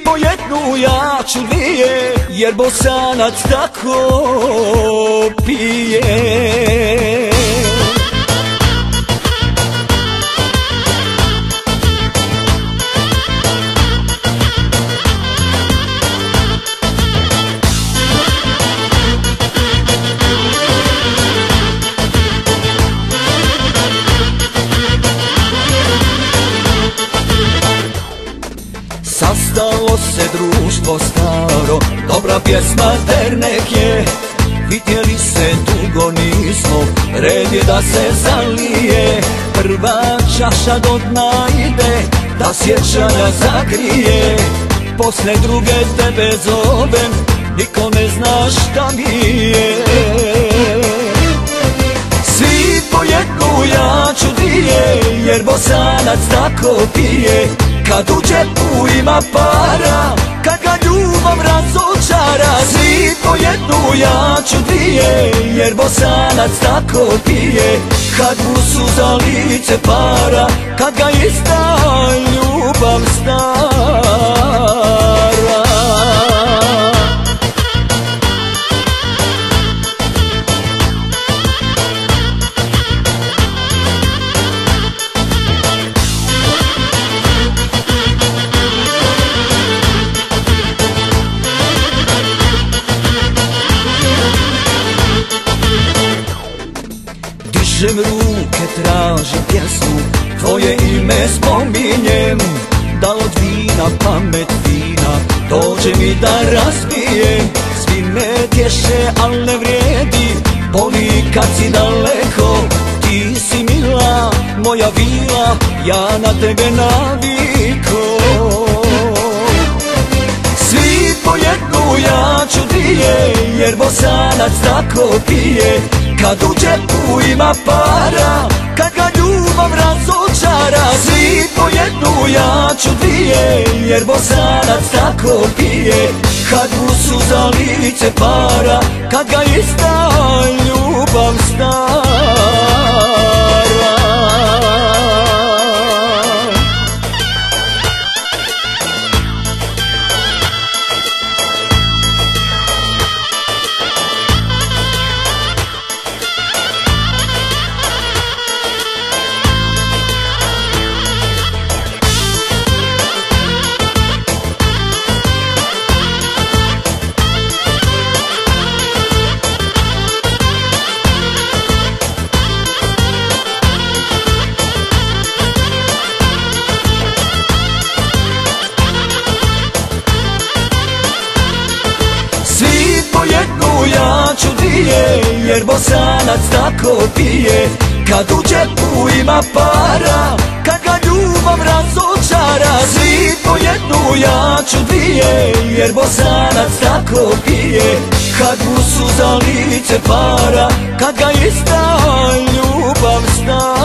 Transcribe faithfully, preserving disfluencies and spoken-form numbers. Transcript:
po jednu, ja ću dvije, jer Bosanac tako pije. Sastalo se društvo staro, dobra pjesma dernek je. Vidjeli se dugo nismo, red je da se zalije. Prva čaša do dna ide, da sjećanja zagrije. Posle druge tebe zovem, niko ne zna šta mi je. Svi po jednu, ja ću dvije, jer Bosanac tako pije. Kad u džepu ima para, kad ga ljubav razočara. Svi po jednu, ja ću dvije, jer Bosanac tako pije. Kad mu su za lice para, kad ga izda ljubav stara. Dižem ruke, tražim pjesmu, tvoje ime spominjem. Da od vina pamet vina dođe mi da razbijem. Svi me tješe, al ne vrijedi, boli kad si daleko. Ti si mila, moja vila, ja na tebe naviko. Svi po jednu, ja ću dvije, jer Bosanac tako pije. Kad u džepu ima para, kad ga ljubav razočara. Svi po jednu, ja ću dvije, jer Bosanac tako pije. Kad mu su za lice para, kad ga izda ljubav stara. Ja ću dvije, jer Bosanac tako pije. Kad u džepu ima para, kad ga ljubav razočara. Svi po jednu, ja ću dvije, jer Bosanac tako pije. Kad mu su za lice para, kad ga izda ljubav stara.